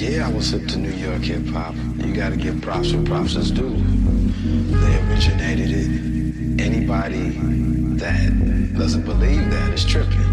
Yeah, I was hip to New York hip hop. You gotta give props where props is due. They originated it. Anybody that doesn't believe that is tripping.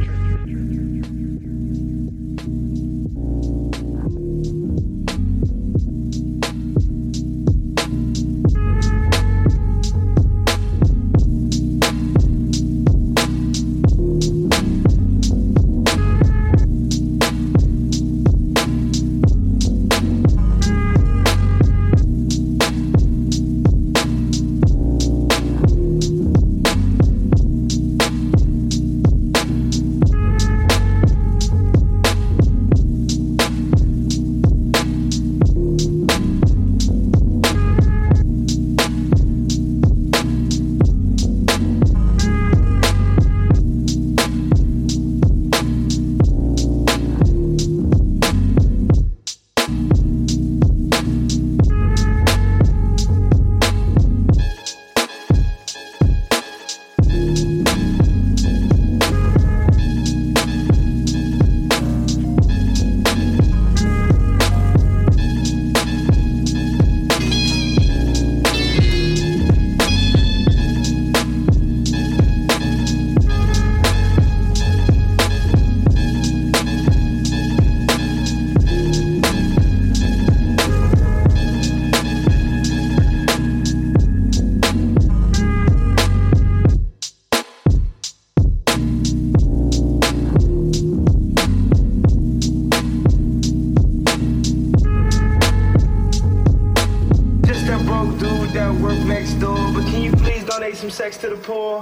Some sex to the poor.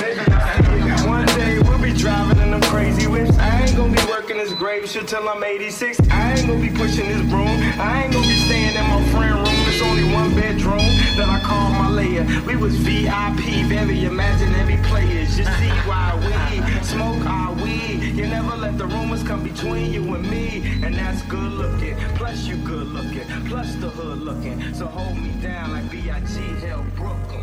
One day we'll be driving in them crazy whips. I ain't gonna be working this grave shit till I'm 86. I ain't gonna be pushing this broom. I ain't gonna be staying in my friend room. It's only one bedroom that I call my layer. We was VIP, very imaginary players. You see why we smoke our weed. You never let the rumors come between you and me. And that's good looking. Plus you good looking. Plus the hood looking. So hold me down like B.I.G. held Brooklyn.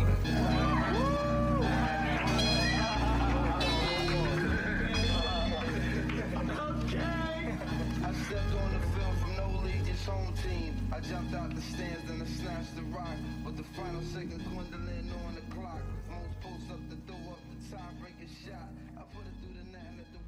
Home team. I jumped out the stands and I snatched the rock. With the final seconds dwindling on the clock. Most posts up the door up the top, break a shot. I put it through the net and let the